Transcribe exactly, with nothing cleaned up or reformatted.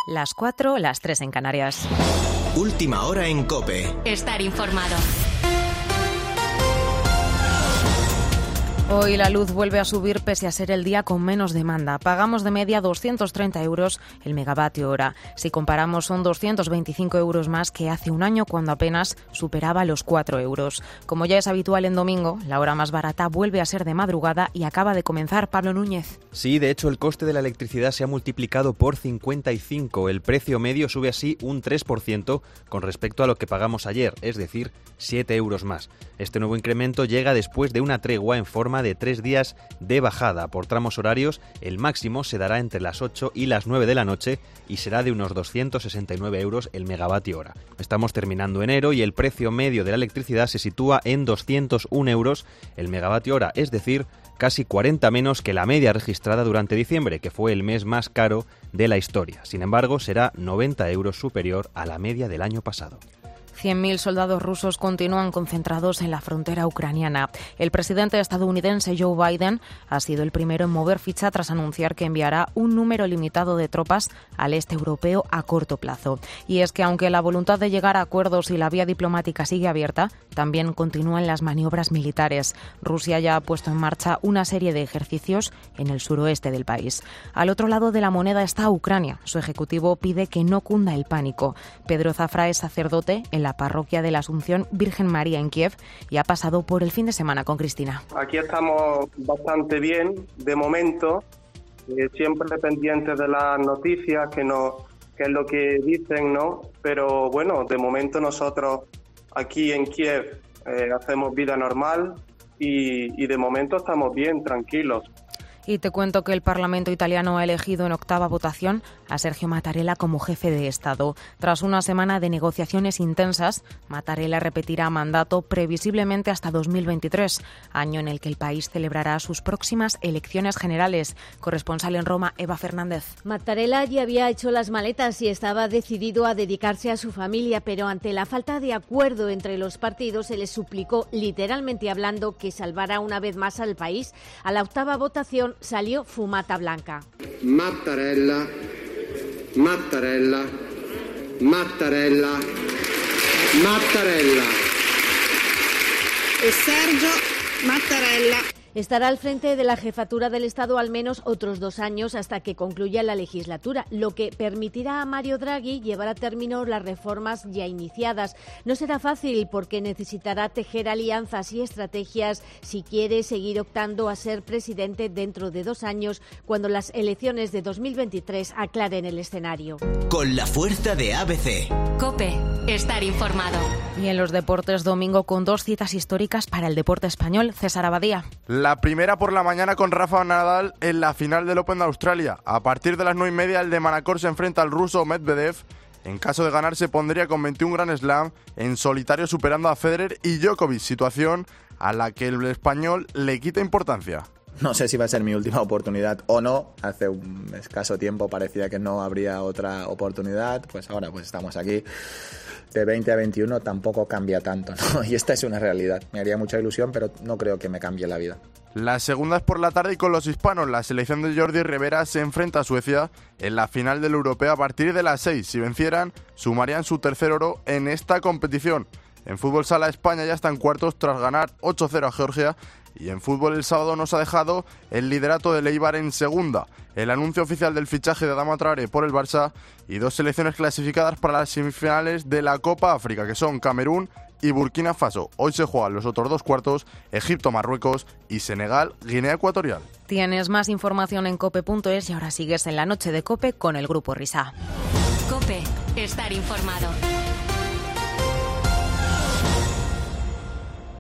Las cuatro, las tres en Canarias. Última hora en COPE. Estar informado. Hoy la luz vuelve a subir pese a ser el día con menos demanda. Pagamos de media doscientos treinta euros el megavatio hora. Si comparamos, son doscientos veinticinco euros más que hace un año, cuando apenas superaba los cuatro euros. Como ya es habitual en domingo, la hora más barata vuelve a ser de madrugada y acaba de comenzar. Pablo Núñez. Sí, de hecho el coste de la electricidad se ha multiplicado por cincuenta y cinco. El precio medio sube así un tres por ciento con respecto a lo que pagamos ayer, es decir, siete euros más. Este nuevo incremento llega después de una tregua en forma de tres días de bajada. Por tramos horarios, el máximo se dará entre las ocho y las nueve de la noche y será de unos doscientos sesenta y nueve euros el megavatio hora. Estamos terminando enero y el precio medio de la electricidad se sitúa en doscientos un euros el megavatio hora, es decir, casi cuarenta menos que la media registrada durante diciembre, que fue el mes más caro de la historia. Sin embargo, será noventa euros superior a la media del año pasado. cien mil soldados rusos continúan concentrados en la frontera ucraniana. El presidente estadounidense Joe Biden ha sido el primero en mover ficha tras anunciar que enviará un número limitado de tropas al este europeo a corto plazo. Y es que aunque la voluntad de llegar a acuerdos y la vía diplomática sigue abierta, también continúan las maniobras militares. Rusia ya ha puesto en marcha una serie de ejercicios en el suroeste del país. Al otro lado de la moneda está Ucrania. Su ejecutivo pide que no cunda el pánico. Pedro Zafra es sacerdote en la parroquia de la Asunción Virgen María en Kiev y ha pasado por el fin de semana con Cristina. Aquí estamos bastante bien, de momento, eh, siempre pendientes de las noticias, que, no, que es lo que dicen, ¿no? Pero bueno, de momento nosotros aquí en Kiev eh, hacemos vida normal y, y de momento estamos bien, tranquilos. Y te cuento que el Parlamento italiano ha elegido en octava votación a Sergio Mattarella como jefe de Estado. Tras una semana de negociaciones intensas, Mattarella repetirá mandato previsiblemente hasta dos mil veintitrés, año en el que el país celebrará sus próximas elecciones generales. Corresponsal en Roma, Eva Fernández. Mattarella ya había hecho las maletas y estaba decidido a dedicarse a su familia, pero ante la falta de acuerdo entre los partidos se le suplicó, literalmente hablando, que salvara una vez más al país. A la octava votación salió fumata blanca. Mattarella, Mattarella, Mattarella, Mattarella. E Sergio Mattarella. Estará al frente de la jefatura del Estado al menos otros dos años hasta que concluya la legislatura, lo que permitirá a Mario Draghi llevar a término las reformas ya iniciadas. No será fácil porque necesitará tejer alianzas y estrategias si quiere seguir optando a ser presidente dentro de dos años, cuando las elecciones de dos mil veintitrés aclaren el escenario. Con la fuerza de A B C. COPE. Estar informado. Y en los deportes, domingo con dos citas históricas para el deporte español. César Abadía. La primera por la mañana con Rafa Nadal en la final del Open de Australia. A partir de las nueve y media el de Manacor se enfrenta al ruso Medvedev. En caso de ganar se pondría con veintiún Grand Slam en solitario, superando a Federer y Djokovic, situación a la que el español le quita importancia. No sé si va a ser mi última oportunidad o no. Hace un escaso tiempo parecía que no habría otra oportunidad. Pues ahora pues estamos aquí. De veinte a veintiuno tampoco cambia tanto, ¿no? Y esta es una realidad. Me haría mucha ilusión, pero no creo que me cambie la vida. La segunda es por la tarde y con los hispanos. La selección de Jordi Rivera se enfrenta a Suecia en la final del Europeo a partir de las seis. Si vencieran, sumarían su tercer oro en esta competición. En fútbol sala, España ya está en cuartos tras ganar ocho cero a Georgia. Y en fútbol el sábado nos ha dejado el liderato del Eibar en segunda, el anuncio oficial del fichaje de Adama Traoré por el Barça y dos selecciones clasificadas para las semifinales de la Copa África, que son Camerún y Burkina Faso. Hoy se juegan los otros dos cuartos, Egipto, Marruecos y Senegal, Guinea Ecuatorial. Tienes más información en cope punto es y ahora sigues en la noche de COPE con el Grupo Risa. COPE. Estar informado.